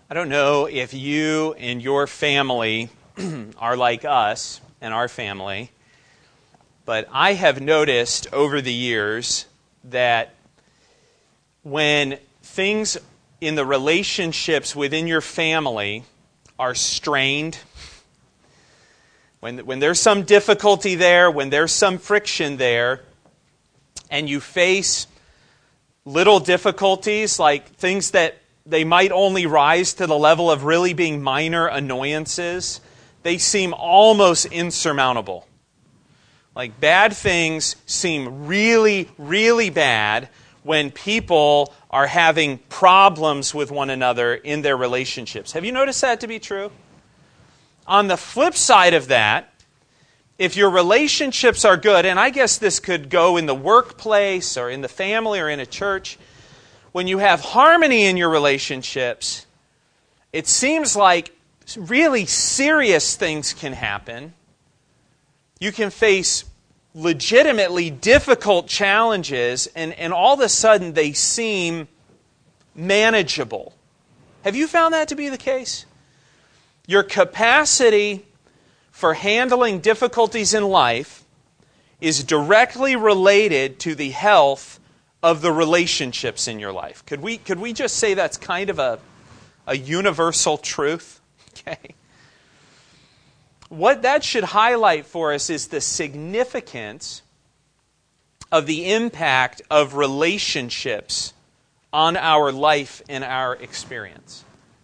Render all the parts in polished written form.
I don't know if you and your family are like us and our family, but I have noticed over the years that when things in the relationships within your family are strained, when there's some difficulty there, when there's some friction there, and you face little difficulties like things that they might only rise to the level of really being minor annoyances, they seem almost insurmountable. Like bad things seem really, really bad when people are having problems with one another in their relationships. Have you noticed that to be true? On the flip side of that, if your relationships are good, and I guess this could go in the workplace or in the family or in a church, when you have harmony in your relationships, it seems like really serious things can happen. You can face legitimately difficult challenges, and all of a sudden they seem manageable. Have you found that to be the case? Your capacity for handling difficulties in life is directly related to the health of the relationships in your life. Could we just say that's kind of a universal truth? Okay. What that should highlight for us is the significance of the impact of relationships on our life and our experience.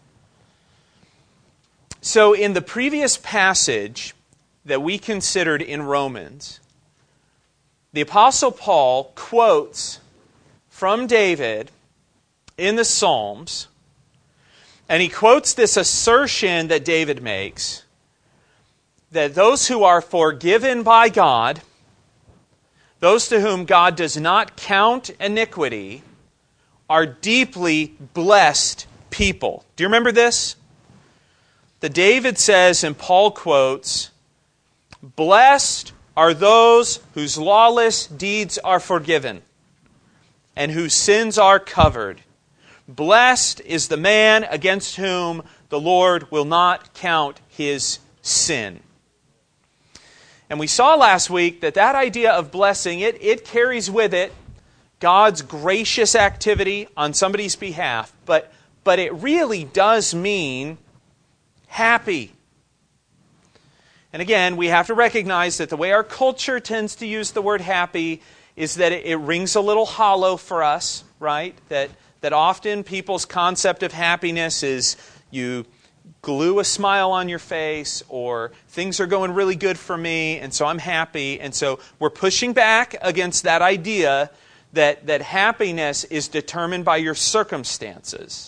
So in the previous passage that we considered in Romans, the Apostle Paul quotes from David in the Psalms, and he quotes this assertion that David makes, that those who are forgiven by God, those to whom God does not count iniquity, are deeply blessed people. Do you remember this? That David says, and Paul quotes, "Blessed are those whose lawless deeds are forgiven, and whose sins are covered. Blessed is the man against whom the Lord will not count his sin." And we saw last week that idea of blessing, it carries with it God's gracious activity on somebody's behalf, but it really does mean happy. And again, we have to recognize that the way our culture tends to use the word happy is that it rings a little hollow for us, right? That often people's concept of happiness is you glue a smile on your face, or things are going really good for me, and so I'm happy. And so we're pushing back against that idea that happiness is determined by your circumstances.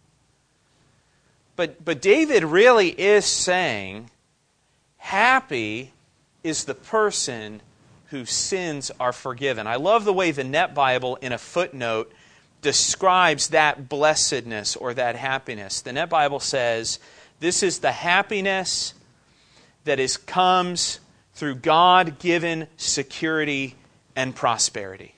But David really is saying, happy is the person whose sins are forgiven. I love the way the Net Bible, in a footnote, describes that blessedness or that happiness. The Net Bible says, this is the happiness that comes through God-given security and prosperity.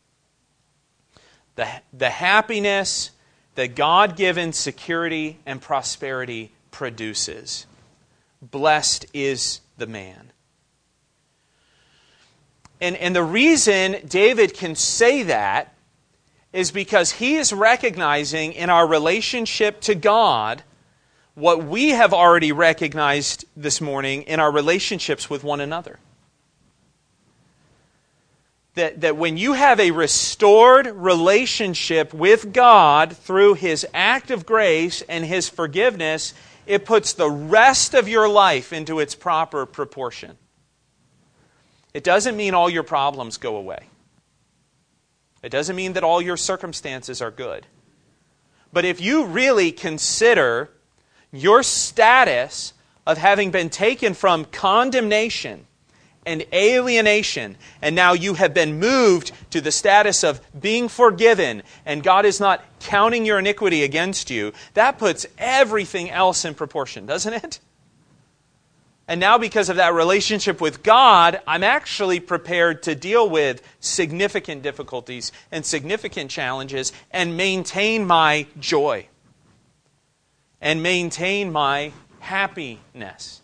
The happiness that God-given security and prosperity produces. Blessed is the man. And the reason David can say that is because he is recognizing in our relationship to God what we have already recognized this morning in our relationships with one another. That when you have a restored relationship with God through His act of grace and His forgiveness, it puts the rest of your life into its proper proportion. It doesn't mean all your problems go away. It doesn't mean that all your circumstances are good. But if you really consider your status of having been taken from condemnation and alienation, and now you have been moved to the status of being forgiven, and God is not counting your iniquity against you, that puts everything else in proportion, doesn't it? And now because of that relationship with God, I'm actually prepared to deal with significant difficulties and significant challenges and maintain my joy. and maintain my happiness.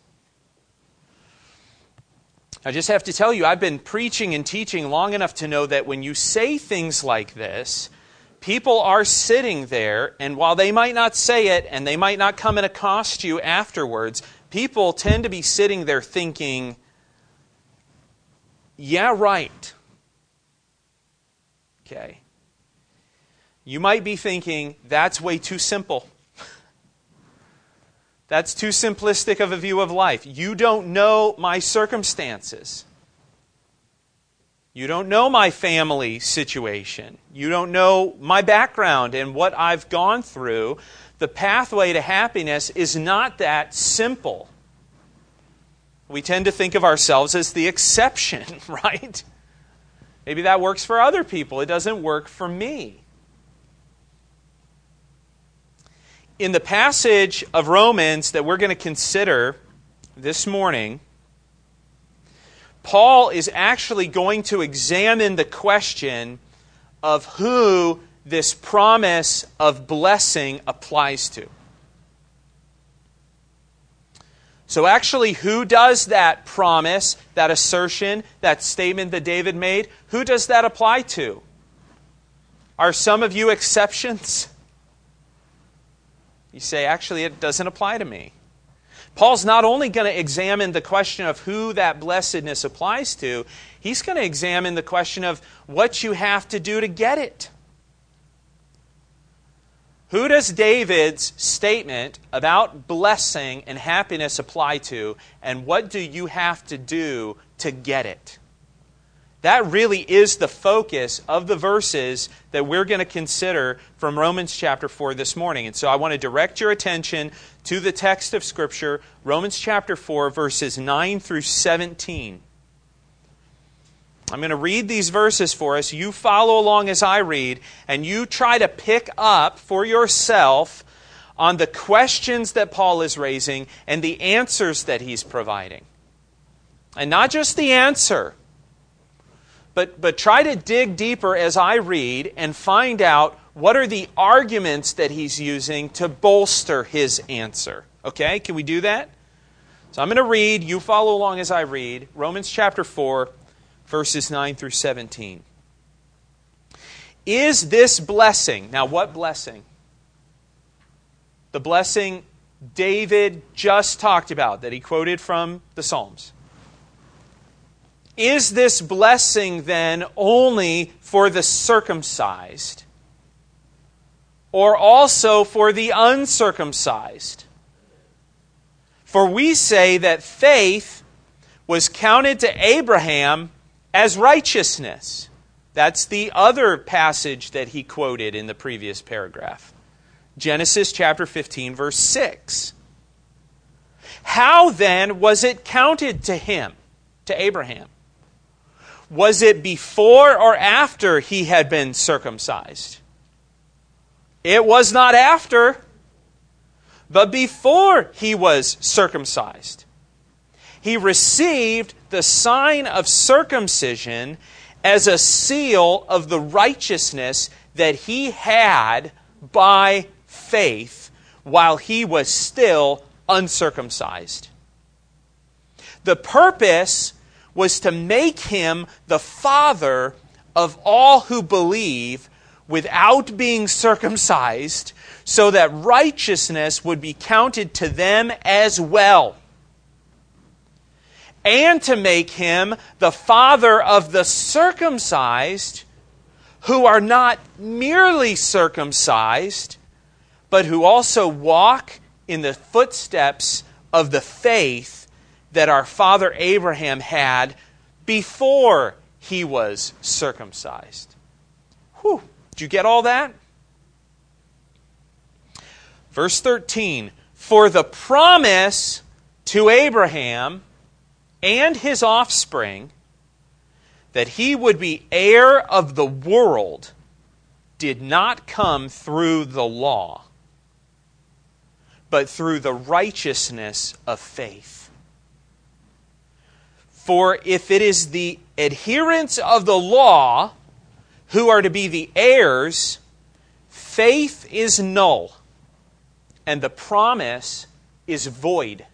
I just have to tell you, I've been preaching and teaching long enough to know that when you say things like this, people are sitting there, and while they might not say it and they might not come and accost you afterwards, people tend to be sitting there thinking, yeah, right. Okay. You might be thinking, that's way too simple. That's too simplistic of a view of life. You don't know my circumstances. You don't know my family situation. You don't know my background and what I've gone through. The pathway to happiness is not that simple. We tend to think of ourselves as the exception, right? Maybe that works for other people. It doesn't work for me. In the passage of Romans that we're going to consider this morning, Paul is actually going to examine the question of who this promise of blessing applies to. So actually, who does that promise, that assertion, that statement that David made, who does that apply to? Are some of you exceptions? You say, actually, it doesn't apply to me. Paul's not only going to examine the question of who that blessedness applies to, he's going to examine the question of what you have to do to get it. Who does David's statement about blessing and happiness apply to, and what do you have to do to get it? That really is the focus of the verses that we're going to consider from Romans chapter 4 this morning. And so I want to direct your attention to the text of Scripture, Romans chapter 4, verses 9 through 17. I'm going to read these verses for us. You follow along as I read, and you try to pick up for yourself on the questions that Paul is raising and the answers that he's providing. And not just the answer, but try to dig deeper as I read and find out what are the arguments that he's using to bolster his answer. Okay, can we do that? So I'm going to read, you follow along as I read, Romans chapter 4, verses 9 through 17. Is this blessing, now what blessing? The blessing David just talked about, that he quoted from the Psalms. Is this blessing then only for the circumcised, or also for the uncircumcised? For we say that faith was counted to Abraham as righteousness. That's the other passage that he quoted in the previous paragraph. Genesis chapter 15, verse 6. How then was it counted to him, to Abraham? Was it before or after he had been circumcised? It was not after, but before he was circumcised. He received the sign of circumcision as a seal of the righteousness that he had by faith while he was still uncircumcised. The purpose was to make him the father of all who believe without being circumcised, so that righteousness would be counted to them as well. And to make him the father of the circumcised, who are not merely circumcised, but who also walk in the footsteps of the faith that our father Abraham had before he was circumcised. Whew. Did you get all that? Verse 13. For the promise to Abraham and his offspring that he would be heir of the world did not come through the law, but through the righteousness of faith. For if it is the adherents of the law who are to be the heirs, faith is null, and the promise is void.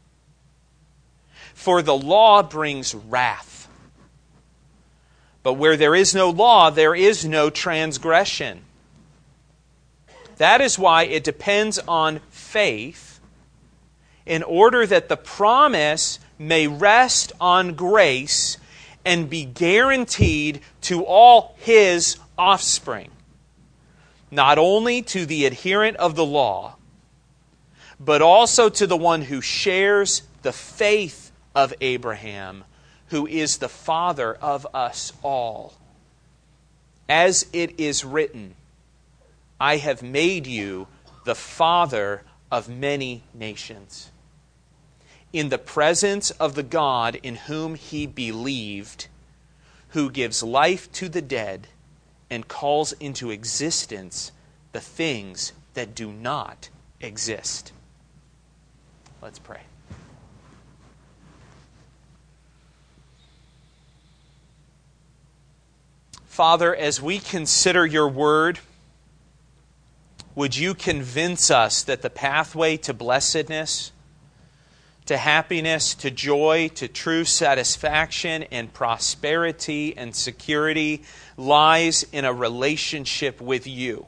For the law brings wrath. But where there is no law, there is no transgression. That is why it depends on faith, in order that the promise may rest on grace and be guaranteed to all His offspring, not only to the adherent of the law, but also to the one who shares the faith of Abraham, who is the father of us all. As it is written, I have made you the father of many nations, in the presence of the God in whom he believed, who gives life to the dead and calls into existence the things that do not exist. Let's pray. Father, as we consider your word, would you convince us that the pathway to blessedness, to happiness, to joy, to true satisfaction and prosperity and security lies in a relationship with you?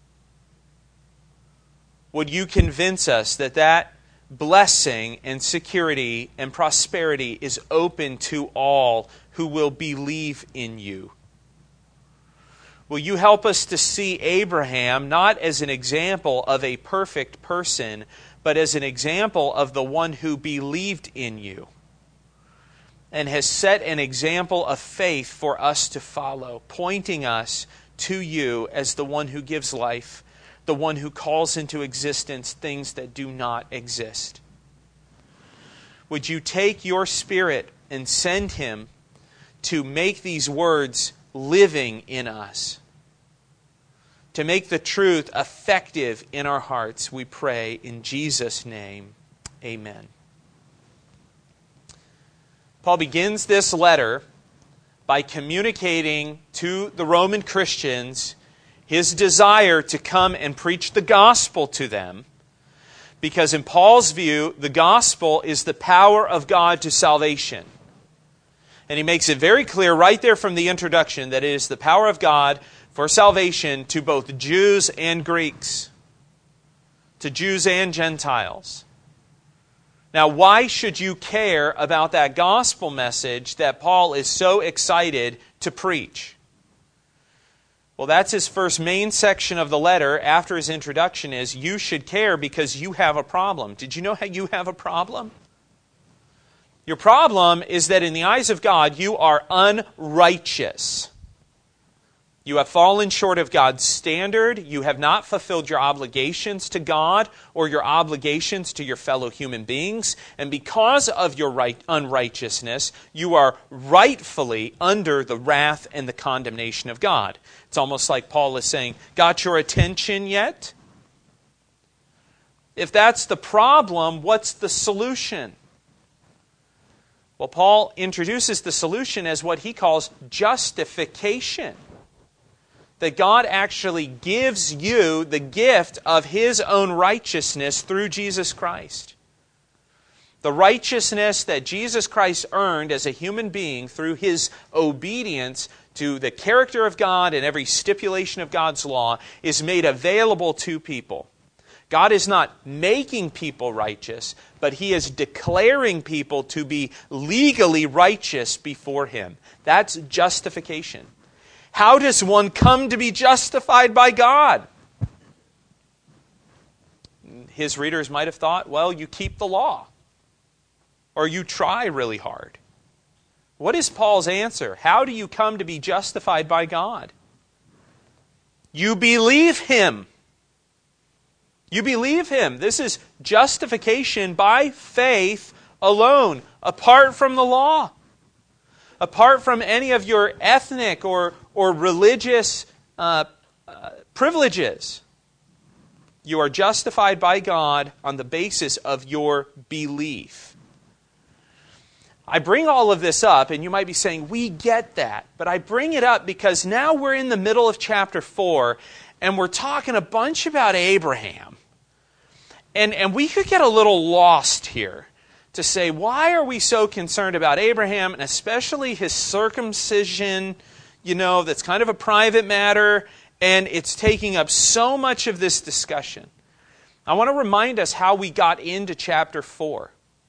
Would you convince us that that blessing and security and prosperity is open to all who will believe in you? Will you help us to see Abraham not as an example of a perfect person, but as an example of the one who believed in you and has set an example of faith for us to follow, pointing us to you as the one who gives life, the one who calls into existence things that do not exist. Would you take your Spirit and send Him to make these words living in us, to make the truth effective in our hearts, we pray in Jesus' name. Amen. Paul begins this letter by communicating to the Roman Christians his desire to come and preach the gospel to them, because in Paul's view, the gospel is the power of God to salvation. And he makes it very clear right there from the introduction that it is the power of God for salvation to both Jews and Greeks, to Jews and Gentiles. Now, why should you care about that gospel message that Paul is so excited to preach? Well, that's his first main section of the letter after his introduction is, you should care because you have a problem. Did you know how you have a problem? Your problem is that in the eyes of God, you are unrighteous. You have fallen short of God's standard. You have not fulfilled your obligations to God or your obligations to your fellow human beings. And because of your unrighteousness, you are rightfully under the wrath and the condemnation of God. It's almost like Paul is saying, got your attention yet? If that's the problem, what's the solution? Well, Paul introduces the solution as what he calls justification. That God actually gives you the gift of His own righteousness through Jesus Christ. The righteousness that Jesus Christ earned as a human being through His obedience to the character of God and every stipulation of God's law is made available to people. God is not making people righteous, but He is declaring people to be legally righteous before Him. That's justification. How does one come to be justified by God? His readers might have thought, well, you keep the law. Or you try really hard. What is Paul's answer? How do you come to be justified by God? You believe Him. You believe Him. This is justification by faith alone, apart from the law. Apart from any of your ethnic or religious privileges. You are justified by God on the basis of your belief. I bring all of this up, and you might be saying, we get that. But I bring it up because now we're in the middle of chapter 4, and we're talking a bunch about Abraham. And we could get a little lost here to say, why are we so concerned about Abraham, and especially his circumcision, that's kind of a private matter, and it's taking up so much of this discussion. I want to remind us how we got into chapter 4.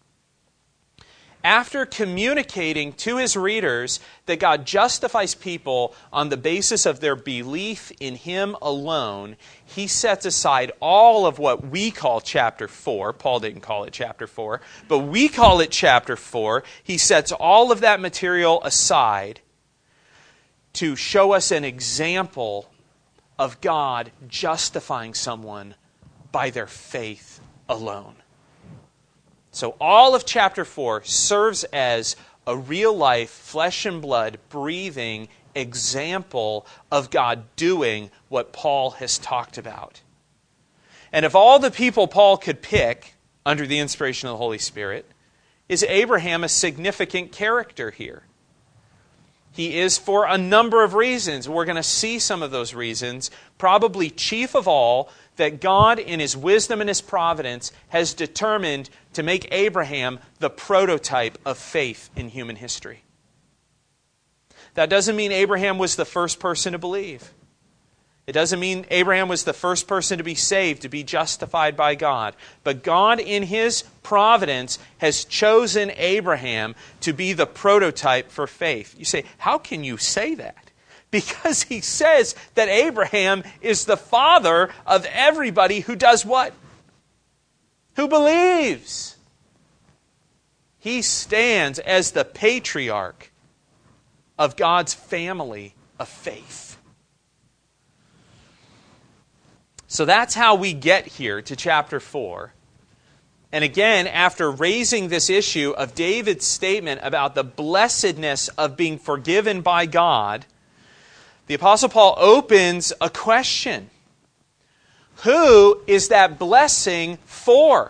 After communicating to his readers that God justifies people on the basis of their belief in Him alone, he sets aside all of what we call chapter 4. Paul didn't call it chapter 4, but we call it chapter 4. He sets all of that material aside to show us an example of God justifying someone by their faith alone. So all of chapter 4 serves as a real-life, flesh and blood, breathing example of God doing what Paul has talked about. And of all the people Paul could pick under the inspiration of the Holy Spirit, is Abraham a significant character here? He is for a number of reasons. We're going to see some of those reasons. Probably chief of all, that God in His wisdom and His providence has determined to make Abraham the prototype of faith in human history. That doesn't mean Abraham was the first person to believe. It doesn't mean Abraham was the first person to be saved, to be justified by God. But God in His providence has chosen Abraham to be the prototype for faith. You say, how can you say that? Because He says that Abraham is the father of everybody who does what? Who believes. He stands as the patriarch of God's family of faith. So that's how we get here to chapter 4. And again, after raising this issue of David's statement about the blessedness of being forgiven by God, the Apostle Paul opens a question. Who is that blessing for?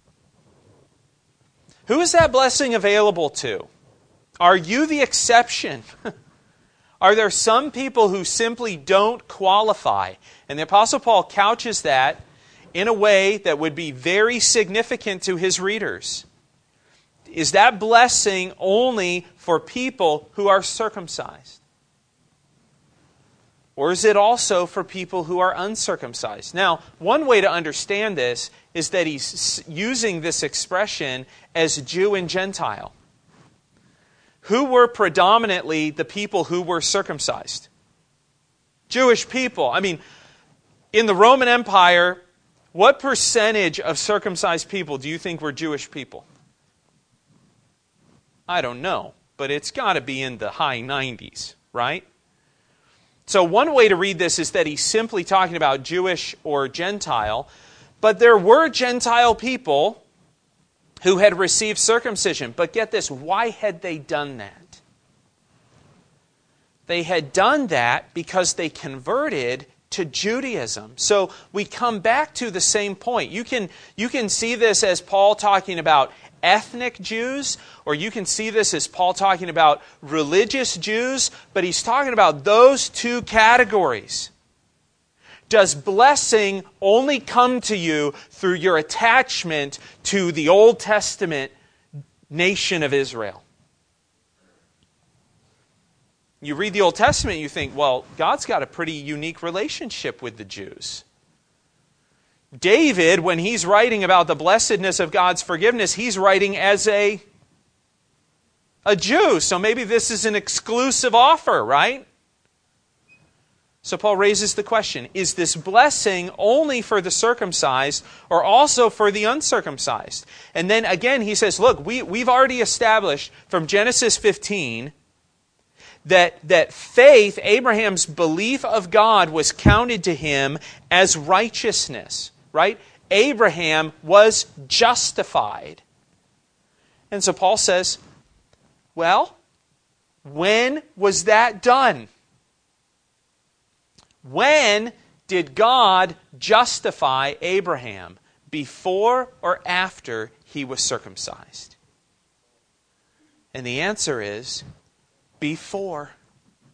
Who is that blessing available to? Are you the exception? Are there some people who simply don't qualify? And the Apostle Paul couches that in a way that would be very significant to his readers. Is that blessing only for people who are circumcised? Or is it also for people who are uncircumcised? Now, one way to understand this is that he's using this expression as Jew and Gentile. Who were predominantly the people who were circumcised? Jewish people. I mean, in the Roman Empire, what percentage of circumcised people do you think were Jewish people? I don't know, but it's got to be in the high 90s, right? So one way to read this is that he's simply talking about Jewish or Gentile, but there were Gentile people who had received circumcision. But get this, why had they done that? They had done that because they converted to Judaism. So we come back to the same point. You can see this as Paul talking about ethnic Jews, or you can see this as Paul talking about religious Jews, but he's talking about those two categories. Does blessing only come to you through your attachment to the Old Testament nation of Israel? You read the Old Testament, you think, well, God's got a pretty unique relationship with the Jews. David, when he's writing about the blessedness of God's forgiveness, he's writing as a Jew. So maybe this is an exclusive offer, right? So Paul raises the question, is this blessing only for the circumcised or also for the uncircumcised? And then again he says, look, we've already established from Genesis 15 that faith, Abraham's belief of God, was counted to him as righteousness, right? Abraham was justified. And so Paul says, well, when was that done? When did God justify Abraham? Before or after he was circumcised? And the answer is before.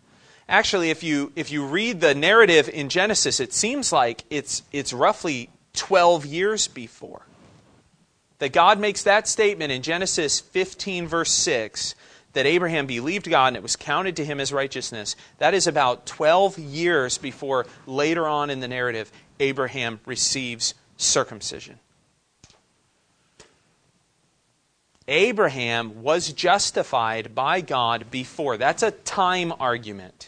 Actually, if you read the narrative in Genesis, it seems like it's roughly 12 years before. That God makes that statement in Genesis 15, verse 6, that Abraham believed God and it was counted to him as righteousness. That is about 12 years before later on in the narrative, Abraham receives circumcision. Abraham was justified by God before. That's a time argument.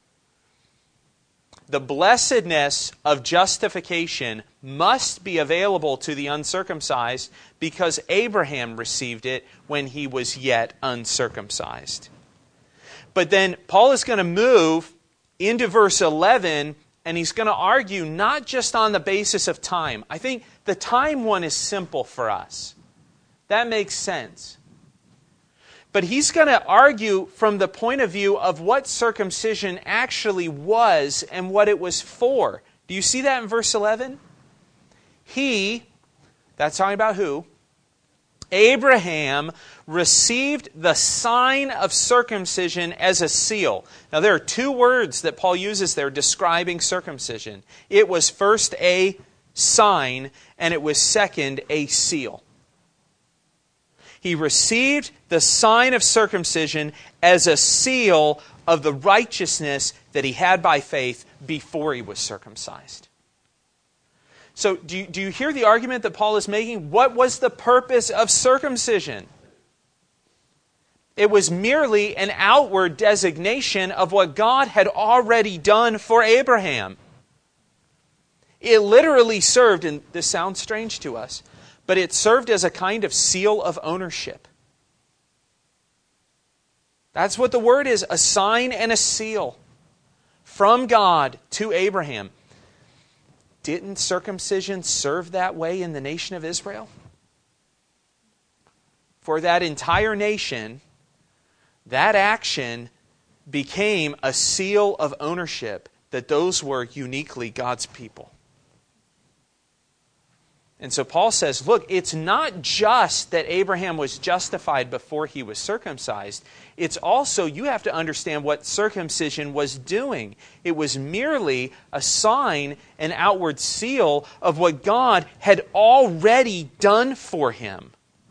The blessedness of justification must be available to the uncircumcised because Abraham received it when he was yet uncircumcised. But then Paul is going to move into verse 11 and he's going to argue not just on the basis of time. I think the time one is simple for us. That makes sense. But he's going to argue from the point of view of what circumcision actually was and what it was for. Do you see that in verse 11? He, that's talking about who? Abraham received the sign of circumcision as a seal. Now there are two words that Paul uses there describing circumcision. It was first a sign and it was second a seal. He received the sign of circumcision as a seal of the righteousness that he had by faith before he was circumcised. So do you hear the argument that Paul is making? What was the purpose of circumcision? It was merely an outward designation of what God had already done for Abraham. It literally served, and this sounds strange to us, but it served as a kind of seal of ownership. That's what the word is, a sign and a seal from God to Abraham. Didn't circumcision serve that way in the nation of Israel? For that entire nation, that action became a seal of ownership that those were uniquely God's people. And so Paul says, look, it's not just that Abraham was justified before he was circumcised. It's also, you have to understand what circumcision was doing. It was merely a sign, an outward seal of what God had already done for him.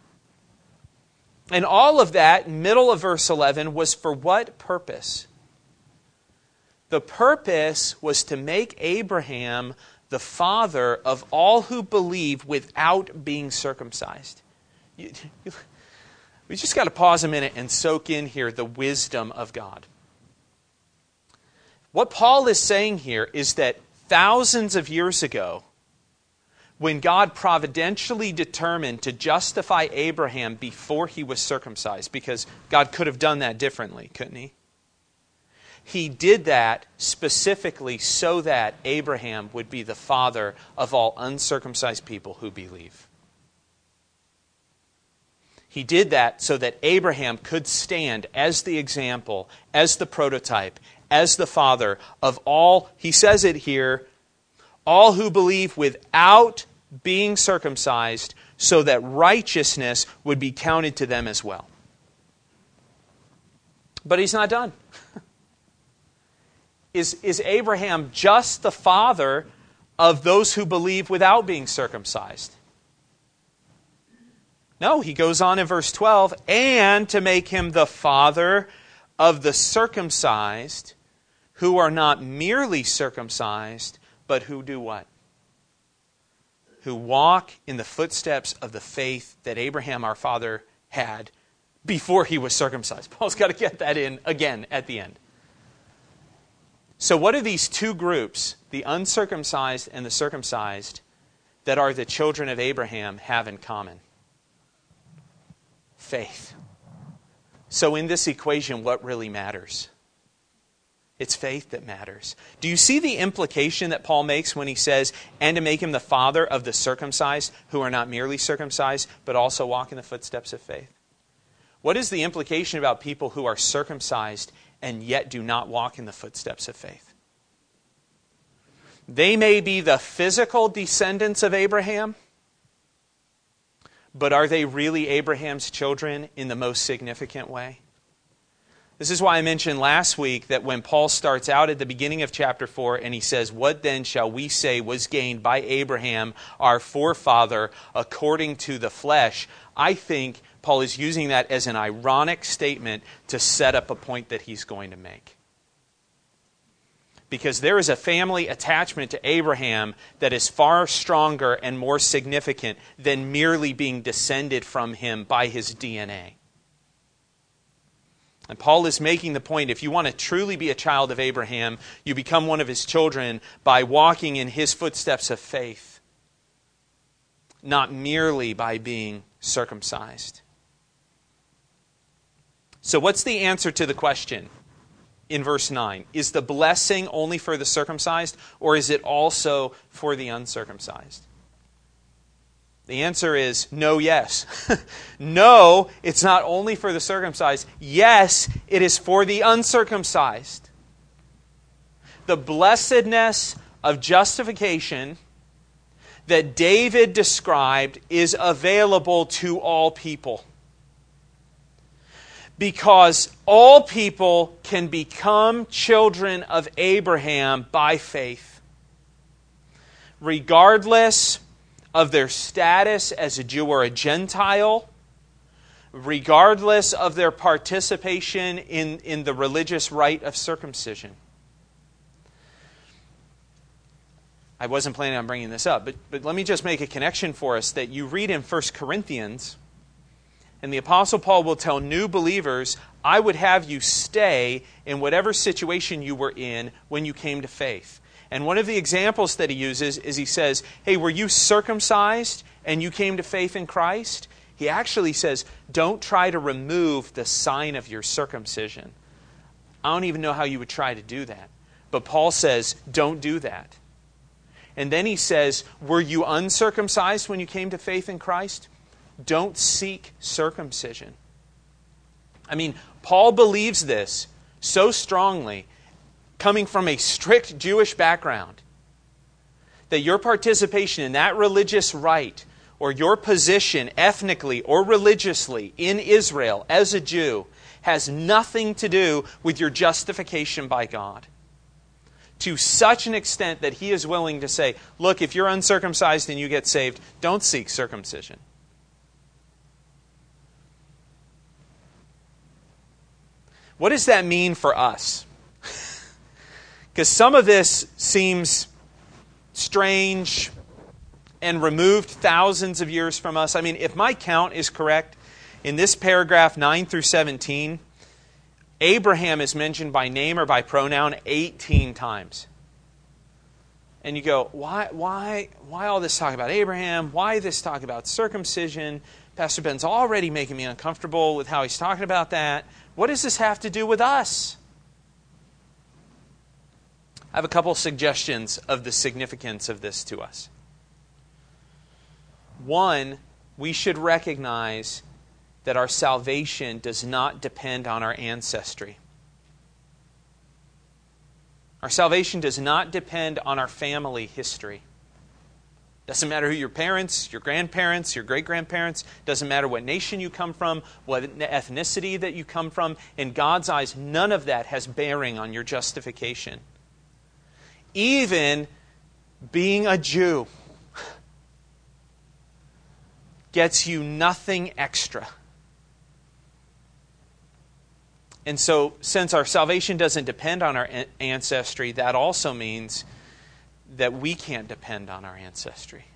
And all of that, middle of verse 11, was for what purpose? The purpose was to make Abraham the father of all who believe without being circumcised. We just got to pause a minute and soak in here the wisdom of God. What Paul is saying here is that thousands of years ago, when God providentially determined to justify Abraham before he was circumcised, because God could have done that differently, couldn't he? He did that specifically so that Abraham would be the father of all uncircumcised people who believe. He did that so that Abraham could stand as the example, as the prototype, as the father of all, he says it here, all who believe without being circumcised, so that righteousness would be counted to them as well. But he's not done. Is Abraham just the father of those who believe without being circumcised? No, he goes on in verse 12, and to make him the father of the circumcised, who are not merely circumcised, but who do what? Who walk in the footsteps of the faith that Abraham our father had before he was circumcised. Paul's got to get that in again at the end. So what do these two groups, the uncircumcised and the circumcised, that are the children of Abraham, have in common? Faith. So in this equation, what really matters? It's faith that matters. Do you see the implication that Paul makes when he says, and to make him the father of the circumcised, who are not merely circumcised, but also walk in the footsteps of faith? What is the implication about people who are circumcised and yet do not walk in the footsteps of faith? They may be the physical descendants of Abraham, but are they really Abraham's children in the most significant way? This is why I mentioned last week that when Paul starts out at the beginning of chapter 4 and he says, "What then shall we say was gained by Abraham, our forefather, according to the flesh?" I think Paul is using that as an ironic statement to set up a point that he's going to make. Because there is a family attachment to Abraham that is far stronger and more significant than merely being descended from him by his DNA. And Paul is making the point, if you want to truly be a child of Abraham, you become one of his children by walking in his footsteps of faith, not merely by being circumcised. So what's the answer to the question in verse 9? Is the blessing only for the circumcised, or is it also for the uncircumcised? The answer is no, yes. No, it's not only for the circumcised. Yes, it is for the uncircumcised. The blessedness of justification that David described is available to all people. Because all people can become children of Abraham by faith, regardless of their status as a Jew or a Gentile, regardless of their participation in the religious rite of circumcision. I wasn't planning on bringing this up, but let me just make a connection for us that you read in 1 Corinthians, and the Apostle Paul will tell new believers, "I would have you stay in whatever situation you were in when you came to faith." And one of the examples that he uses is he says, "Hey, were you circumcised and you came to faith in Christ?" He actually says, "Don't try to remove the sign of your circumcision." I don't even know how you would try to do that. But Paul says, don't do that. And then he says, "Were you uncircumcised when you came to faith in Christ? Don't seek circumcision." I mean, Paul believes this so strongly, coming from a strict Jewish background, that your participation in that religious rite or your position ethnically or religiously in Israel as a Jew has nothing to do with your justification by God. To such an extent that he is willing to say, look, if you're uncircumcised and you get saved, don't seek circumcision. What does that mean for us? Because some of this seems strange and removed thousands of years from us. I mean, if my count is correct, in this paragraph 9 through 17, Abraham is mentioned by name or by pronoun 18 times. And you go, why all this talk about Abraham? Why this talk about circumcision? Pastor Ben's already making me uncomfortable with how he's talking about that. What does this have to do with us? I have a couple suggestions of the significance of this to us. One, we should recognize that our salvation does not depend on our ancestry. Our salvation does not depend on our family history. Doesn't matter who your parents, your grandparents, your great-grandparents, doesn't matter what nation you come from, what ethnicity that you come from. In God's eyes, none of that has bearing on your justification. Even being a Jew gets you nothing extra. And so, since our salvation doesn't depend on our ancestry, that also means that we can't depend on our ancestry.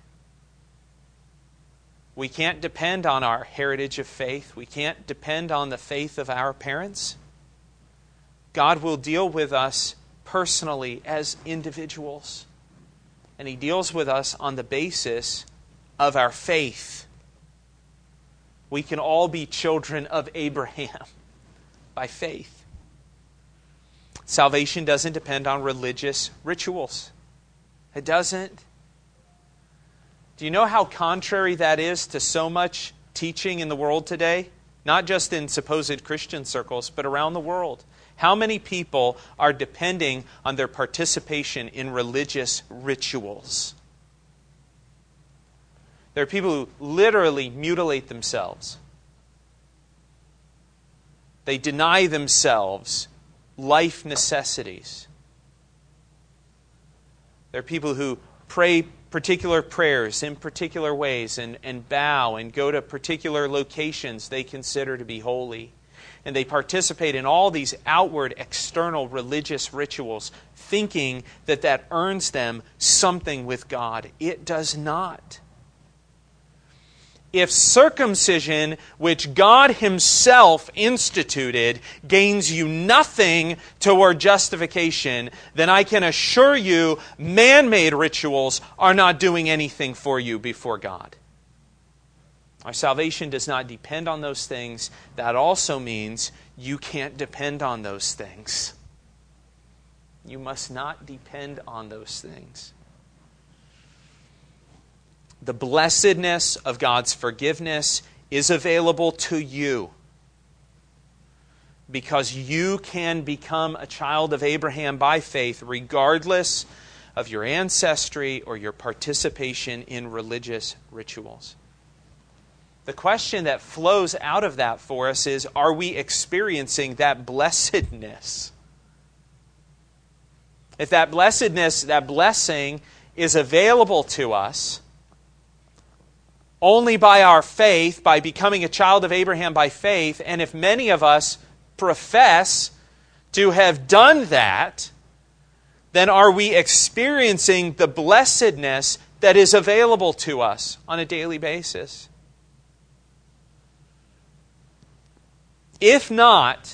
We can't depend on our heritage of faith. We can't depend on the faith of our parents. God will deal with us personally as individuals. And He deals with us on the basis of our faith. We can all be children of Abraham by faith. Salvation doesn't depend on religious rituals. It doesn't. Do you know how contrary that is to so much teaching in the world today? Not just in supposed Christian circles, but around the world. How many people are depending on their participation in religious rituals? There are people who literally mutilate themselves. They deny themselves life necessities. There are people who pray particular prayers in particular ways and bow and go to particular locations they consider to be holy. And they participate in all these outward, external religious rituals, thinking that that earns them something with God. It does not. If circumcision, which God Himself instituted, gains you nothing toward justification, then I can assure you man-made rituals are not doing anything for you before God. Our salvation does not depend on those things. That also means you can't depend on those things. You must not depend on those things. The blessedness of God's forgiveness is available to you because you can become a child of Abraham by faith regardless of your ancestry or your participation in religious rituals. The question that flows out of that for us is, are we experiencing that blessedness? If that blessedness, that blessing is available to us only by our faith, by becoming a child of Abraham by faith, and if many of us profess to have done that, then are we experiencing the blessedness that is available to us on a daily basis? If not,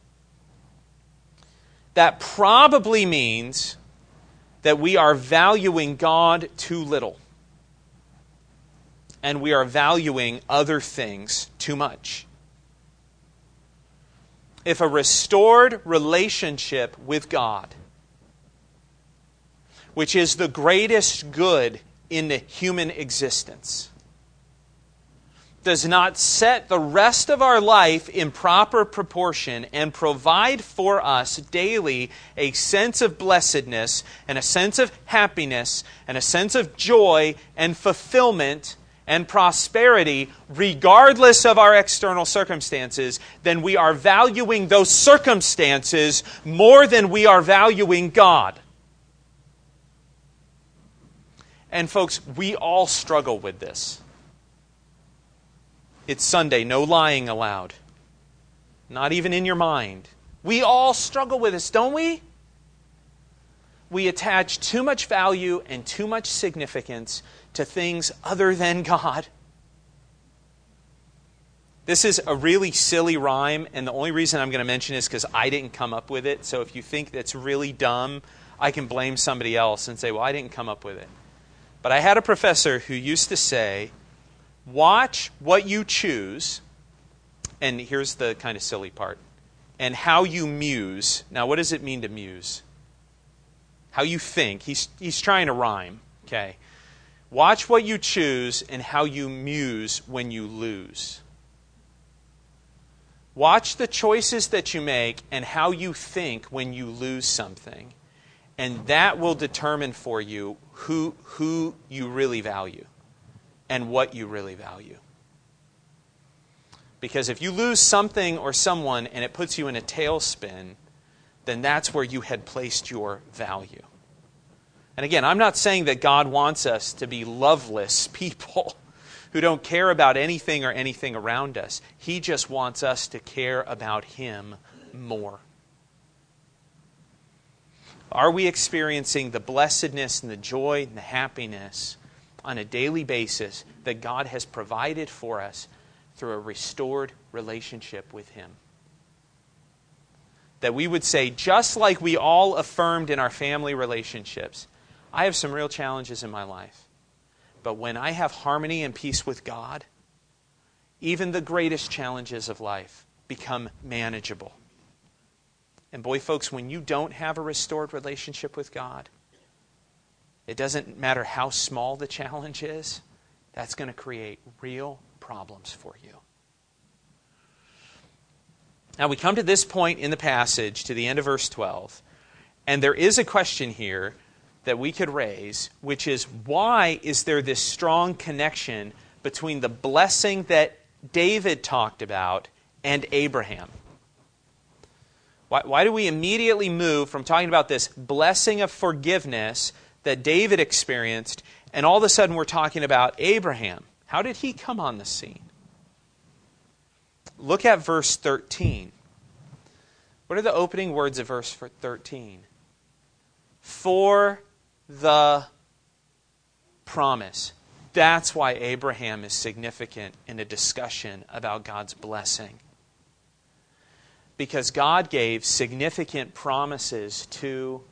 that probably means that we are valuing God too little. And we are valuing other things too much. If a restored relationship with God, which is the greatest good in the human existence, does not set the rest of our life in proper proportion and provide for us daily a sense of blessedness and a sense of happiness and a sense of joy and fulfillment and prosperity, regardless of our external circumstances, then we are valuing those circumstances more than we are valuing God. And folks, we all struggle with this. It's Sunday, no lying allowed. Not even in your mind. We all struggle with this, don't we? We attach too much value and too much significance to things other than God. This is a really silly rhyme, and the only reason I'm going to mention it is because I didn't come up with it. So if you think that's really dumb, I can blame somebody else and say, well, I didn't come up with it. But I had a professor who used to say, watch what you choose, and here's the kind of silly part, and how you muse. Now, what does it mean to muse? How you think. He's trying to rhyme, okay? Watch what you choose and how you muse when you lose. Watch the choices that you make and how you think when you lose something. And that will determine for you who you really value and what you really value. Because if you lose something or someone and it puts you in a tailspin, then that's where you had placed your value. And again, I'm not saying that God wants us to be loveless people who don't care about anything or anything around us. He just wants us to care about Him more. Are we experiencing the blessedness and the joy and the happiness on a daily basis that God has provided for us through a restored relationship with Him? That we would say, just like we all affirmed in our family relationships, I have some real challenges in my life. But when I have harmony and peace with God, even the greatest challenges of life become manageable. And boy, folks, when you don't have a restored relationship with God, it doesn't matter how small the challenge is, that's going to create real problems for you. Now we come to this point in the passage, to the end of verse 12, and there is a question here that we could raise, which is, why is there this strong connection between the blessing that David talked about and Abraham? Why do we immediately move from talking about this blessing of forgiveness that David experienced, and all of a sudden we're talking about Abraham? How did he come on the scene? Look at verse 13. What are the opening words of verse 13? For the promise. That's why Abraham is significant in a discussion about God's blessing. Because God gave significant promises to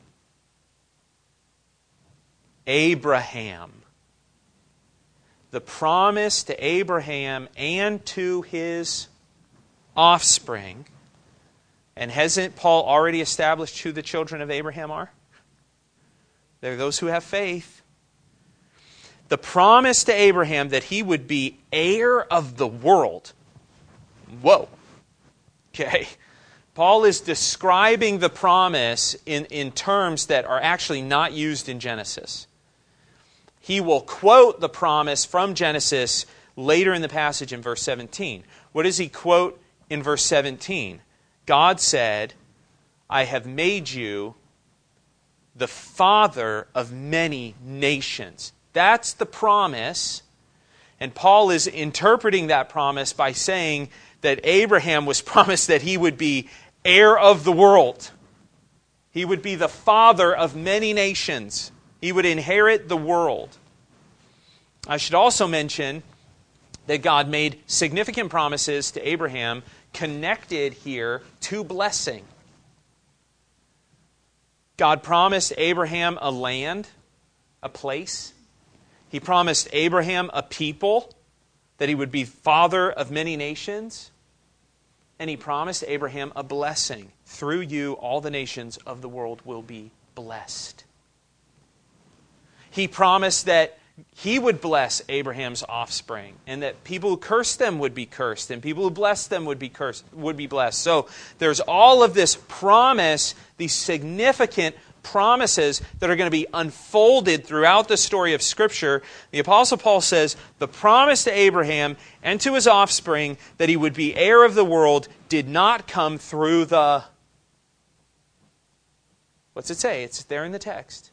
Abraham. The promise to Abraham and to his offspring. And hasn't Paul already established who the children of Abraham are? They're those who have faith. The promise to Abraham that he would be heir of the world. Whoa. Okay. Paul is describing the promise in terms that are actually not used in Genesis. He will quote the promise from Genesis later in the passage in verse 17. What does he quote in verse 17? God said, I have made you the father of many nations. That's the promise. And Paul is interpreting that promise by saying that Abraham was promised that he would be heir of the world. He would be the father of many nations. He would inherit the world. I should also mention that God made significant promises to Abraham connected here to blessing. God promised Abraham a land, a place. He promised Abraham a people, that he would be father of many nations. And he promised Abraham a blessing. Through you, all the nations of the world will be blessed. He promised that he would bless Abraham's offspring, and that people who cursed them would be cursed, and people who blessed them would be blessed. So there's all of this promise, these significant promises that are going to be unfolded throughout the story of Scripture. The Apostle Paul says the promise to Abraham and to his offspring that he would be heir of the world did not come through the... What's it say? It's there in the text.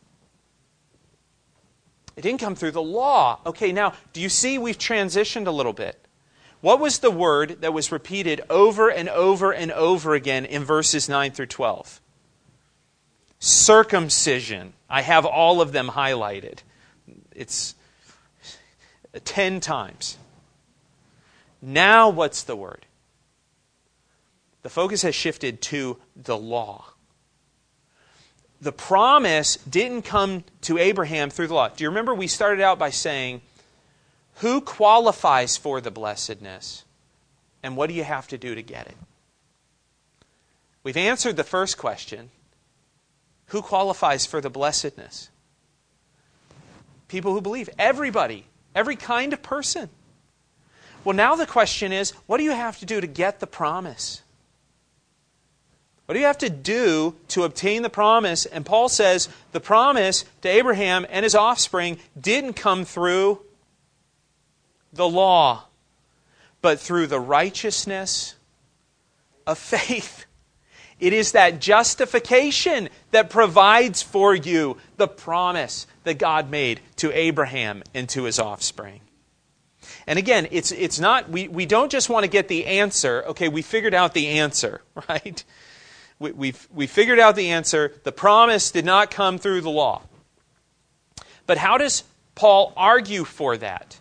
It didn't come through the law. Okay, now, do you see we've transitioned a little bit? What was the word that was repeated over and over and over again in verses 9 through 12? Circumcision. I have all of them highlighted. It's 10 times. Now what's the word? The focus has shifted to the law. The promise didn't come to Abraham through the law. Do you remember we started out by saying, who qualifies for the blessedness? And what do you have to do to get it? We've answered the first question. Who qualifies for the blessedness? People who believe. Everybody. Every kind of person. Well, now the question is, what do you have to do to get the promise? What do you have to do to obtain the promise? And Paul says the promise to Abraham and his offspring didn't come through the law, but through the righteousness of faith. It is that justification that provides for you the promise that God made to Abraham and to his offspring. And again, it's not, we don't just want to get the answer. Okay, we figured out the answer, right? We figured out the answer. The promise did not come through the law. But how does Paul argue for that?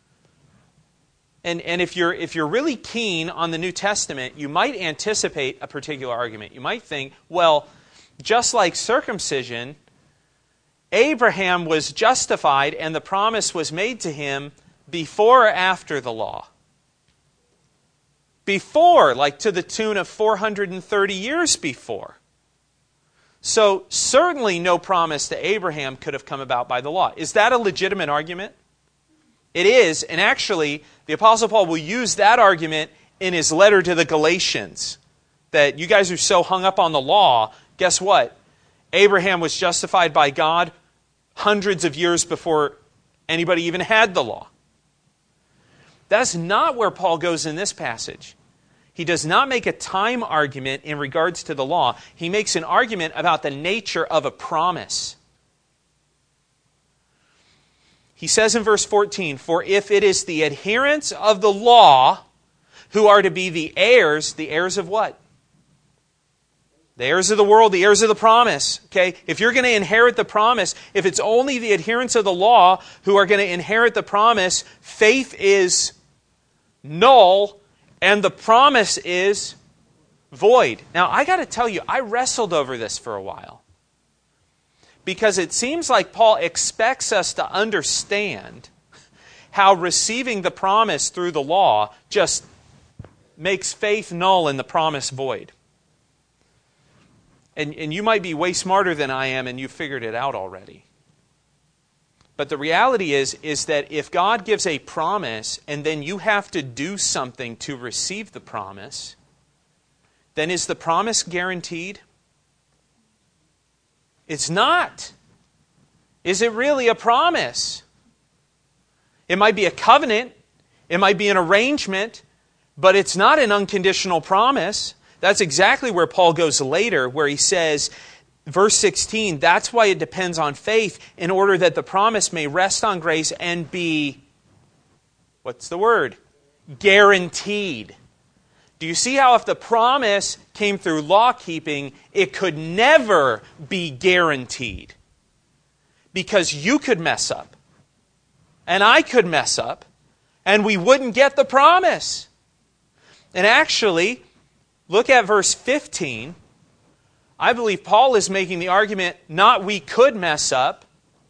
And if you're really keen on the New Testament, you might anticipate a particular argument. You might think, well, just like circumcision, Abraham was justified and the promise was made to him before or after the law. Before, like to the tune of 430 years before. So certainly no promise to Abraham could have come about by the law. Is that a legitimate argument? It is, and actually the Apostle Paul will use that argument in his letter to the Galatians. That you guys are so hung up on the law, guess what? Abraham was justified by God hundreds of years before anybody even had the law. That's not where Paul goes in this passage. He does not make a time argument in regards to the law. He makes an argument about the nature of a promise. He says in verse 14, "For if it is the adherents of the law who are to be the heirs of what? The heirs of the world, the heirs of the promise." Okay? If you're going to inherit the promise, if it's only the adherents of the law who are going to inherit the promise, faith is null and the promise is void. Now, I got to tell you, I wrestled over this for a while. Because it seems like Paul expects us to understand how receiving the promise through the law just makes faith null and the promise void. And you might be way smarter than I am and you figured it out already. But the reality is that if God gives a promise and then you have to do something to receive the promise, then is the promise guaranteed? It's not. Is it really a promise? It might be a covenant. It might be an arrangement. But it's not an unconditional promise. That's exactly where Paul goes later, where he says, verse 16, that's why it depends on faith, in order that the promise may rest on grace and be, what's the word? Guaranteed. Do you see how if the promise came through law keeping, it could never be guaranteed? Because you could mess up, and I could mess up, and we wouldn't get the promise. And actually, look at verse 15. I believe Paul is making the argument, not we could mess up.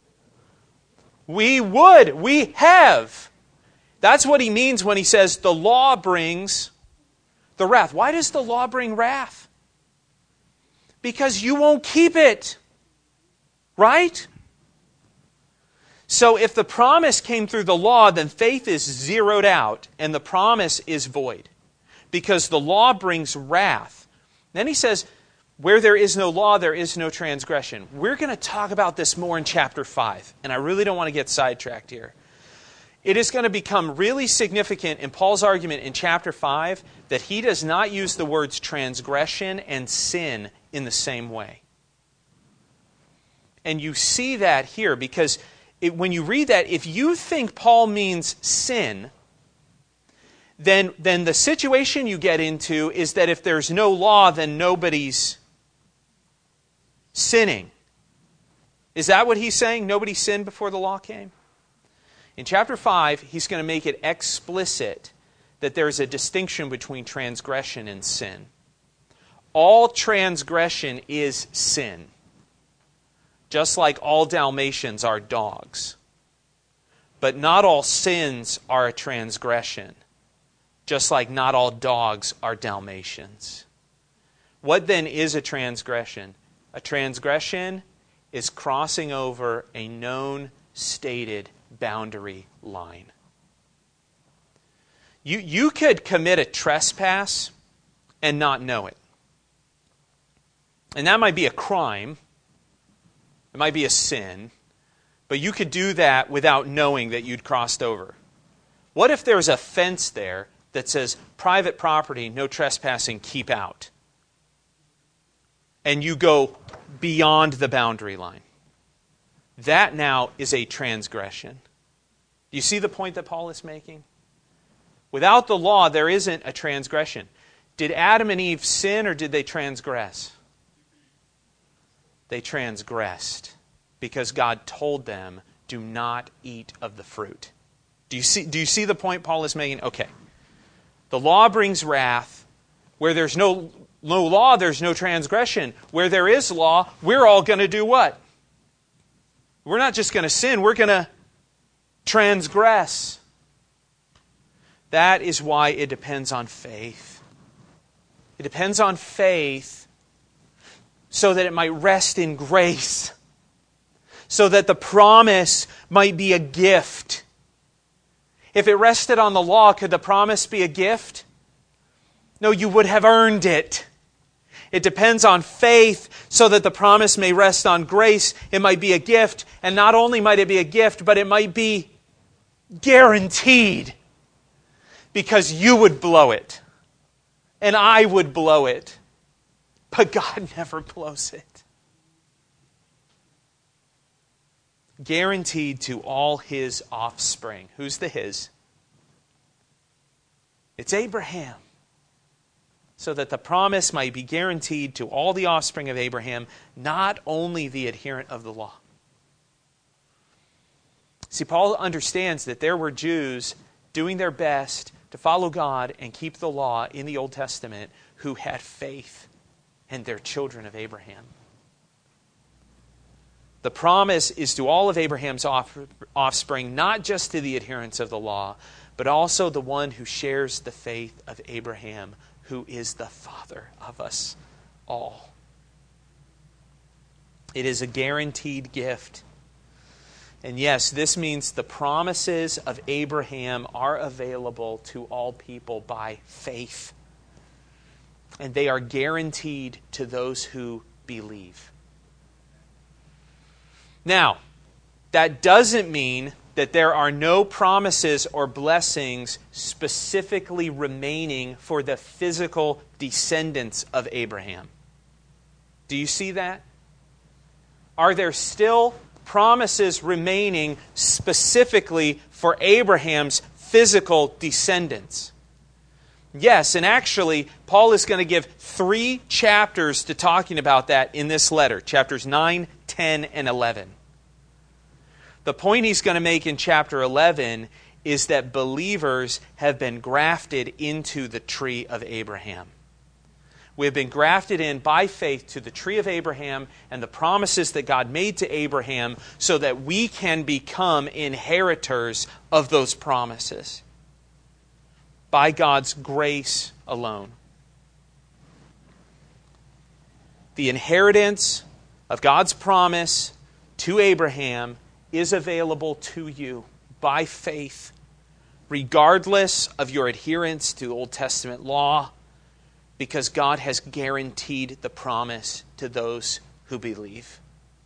We would. We have. That's what he means when he says the law brings the wrath. Why does the law bring wrath? Because you won't keep it. Right? So if the promise came through the law, then faith is zeroed out and the promise is void. Because the law brings wrath. Then he says, where there is no law, there is no transgression. We're going to talk about this more in chapter 5. And I really don't want to get sidetracked here. It is going to become really significant in Paul's argument in chapter 5 that he does not use the words transgression and sin in the same way. And you see that here because when you read that, if you think Paul means sin, then the situation you get into is that if there's no law, then nobody's sinning. Is that what he's saying? Nobody sinned before the law came? In chapter 5, he's going to make it explicit that there's a distinction between transgression and sin. All transgression is sin. Just like all Dalmatians are dogs. But not all sins are a transgression. Just like not all dogs are Dalmatians. What then is a transgression? A transgression is crossing over a known, stated boundary line. You could commit a trespass and not know it. And that might be a crime. It might be a sin. But you could do that without knowing that you'd crossed over. What if there's a fence there that says, private property, no trespassing, keep out? And you go beyond the boundary line. That now is a transgression. Do you see the point that Paul is making? Without the law, there isn't a transgression. Did Adam and Eve sin or did they transgress? They transgressed because God told them, do not eat of the fruit. Do you see the point Paul is making? Okay. The law brings wrath. Where there's no law, there's no transgression. Where there is law, we're all going to do what? We're not just going to sin, we're going to transgress. That is why it depends on faith. It depends on faith so that it might rest in grace. So that the promise might be a gift. If it rested on the law, could the promise be a gift? No, you would have earned it. It depends on faith so that the promise may rest on grace. It might be a gift. And not only might it be a gift, but it might be guaranteed. Because you would blow it. and I would blow it. But God never blows it. Guaranteed to all his offspring. Who's the his? It's Abraham. So that the promise might be guaranteed to all the offspring of Abraham, not only the adherent of the law. See, Paul understands that there were Jews doing their best to follow God and keep the law in the Old Testament who had faith, and they're children of Abraham. The promise is to all of Abraham's offspring, not just to the adherents of the law, but also the one who shares the faith of Abraham, who is the father of us all. It is a guaranteed gift. And yes, this means the promises of Abraham are available to all people by faith. And they are guaranteed to those who believe. Now, that doesn't mean that there are no promises or blessings specifically remaining for the physical descendants of Abraham. Do you see that? Are there still promises remaining specifically for Abraham's physical descendants? Yes, and actually, Paul is going to give 3 chapters to talking about that in this letter, chapters 9, 10, and 11. The point he's going to make in chapter 11 is that believers have been grafted into the tree of Abraham. We have been grafted in by faith to the tree of Abraham and the promises that God made to Abraham so that we can become inheritors of those promises by God's grace alone. The inheritance of God's promise to Abraham is available to you by faith, regardless of your adherence to Old Testament law, because God has guaranteed the promise to those who believe.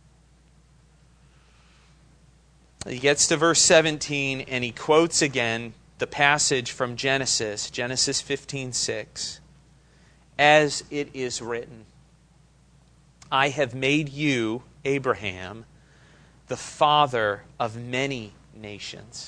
He gets to verse 17 and he quotes again the passage from Genesis 15:6. As it is written, I have made you, Abraham, the father of many nations.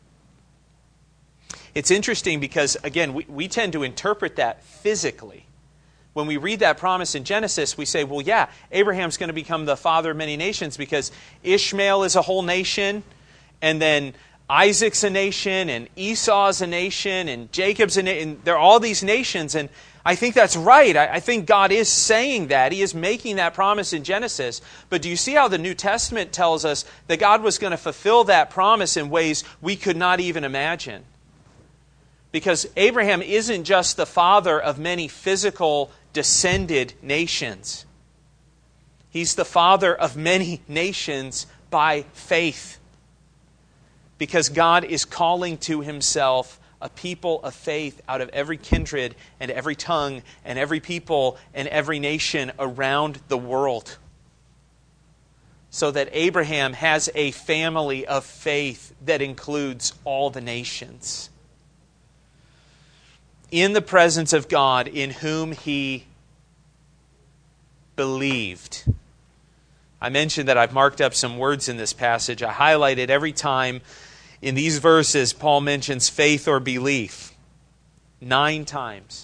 It's interesting because, again, we tend to interpret that physically. When we read that promise in Genesis, we say, well, yeah, Abraham's going to become the father of many nations because Ishmael is a whole nation, and then Isaac's a nation, and Esau's a nation, and Jacob's a nation, and there are all these nations, and I think that's right. I think God is saying that. He is making that promise in Genesis. But do you see how the New Testament tells us that God was going to fulfill that promise in ways we could not even imagine? Because Abraham isn't just the father of many physical descended nations. He's the father of many nations by faith. Because God is calling to himself a people of faith out of every kindred and every tongue and every people and every nation around the world. So that Abraham has a family of faith that includes all the nations. In the presence of God in whom he believed. I mentioned that I've marked up some words in this passage. I highlighted every time in these verses, Paul mentions faith or belief 9 times.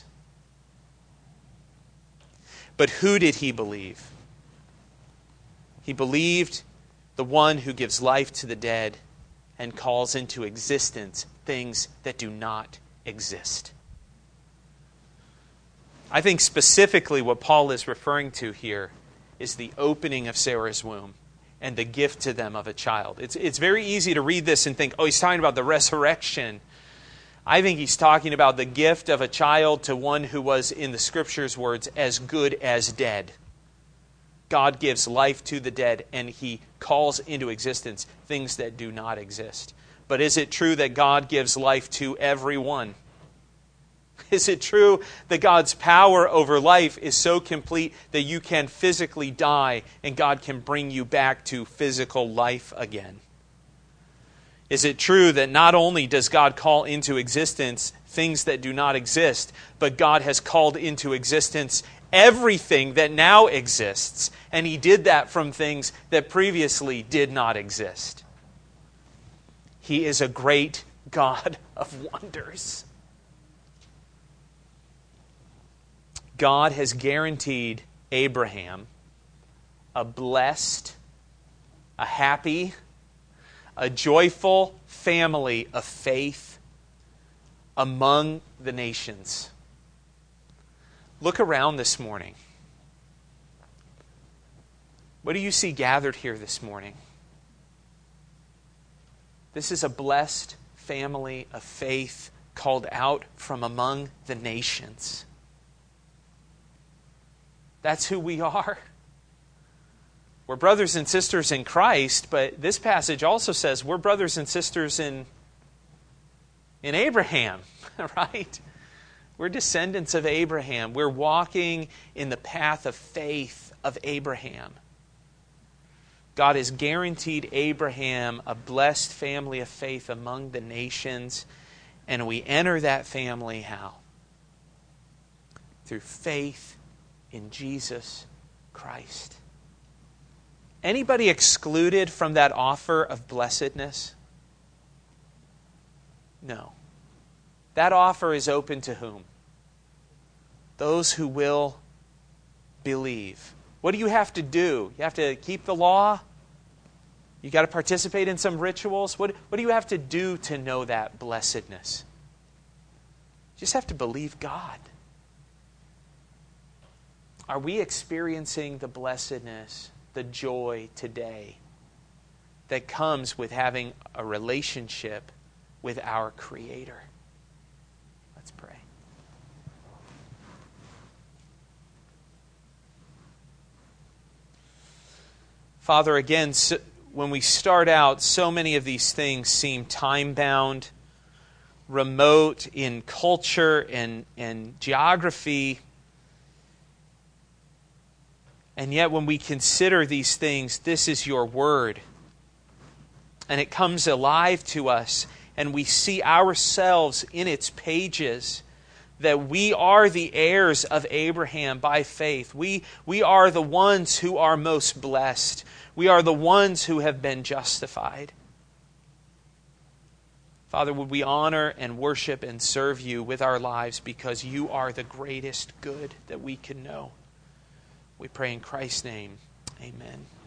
But who did he believe? He believed the one who gives life to the dead and calls into existence things that do not exist. I think specifically what Paul is referring to here is the opening of Sarah's womb and the gift to them of a child. It's very easy to read this and think, oh, he's talking about the resurrection. I think he's talking about the gift of a child to one who was, in the Scripture's words, as good as dead. God gives life to the dead and he calls into existence things that do not exist. But is it true that God gives life to everyone? Is it true that God's power over life is so complete that you can physically die and God can bring you back to physical life again? Is it true that not only does God call into existence things that do not exist, but God has called into existence everything that now exists. And He did that from things that previously did not exist. He is a great God of wonders. God has guaranteed Abraham a blessed, a happy, a joyful family of faith among the nations. Look around this morning. What do you see gathered here this morning? This is a blessed family of faith called out from among the nations. That's who we are. We're brothers and sisters in Christ, but this passage also says we're brothers and sisters in Abraham, right? We're descendants of Abraham. We're walking in the path of faith of Abraham. God has guaranteed Abraham a blessed family of faith among the nations, and we enter that family how? Through faith in Jesus Christ. Anybody excluded from that offer of blessedness? No. That offer is open to whom? Those who will believe. What do you have to do? You have to keep the law? You got to participate in some rituals? What do you have to do to know that blessedness? You just have to believe God. Are we experiencing the blessedness, the joy today that comes with having a relationship with our Creator? Let's pray. Father, again, when we start out, so many of these things seem time-bound, remote in culture and geography. And yet when we consider these things, this is your word. And it comes alive to us, and we see ourselves in its pages, that we are the heirs of Abraham by faith. We are the ones who are most blessed. We are the ones who have been justified. Father, would we honor and worship and serve you with our lives because you are the greatest good that we can know. We pray in Christ's name. Amen.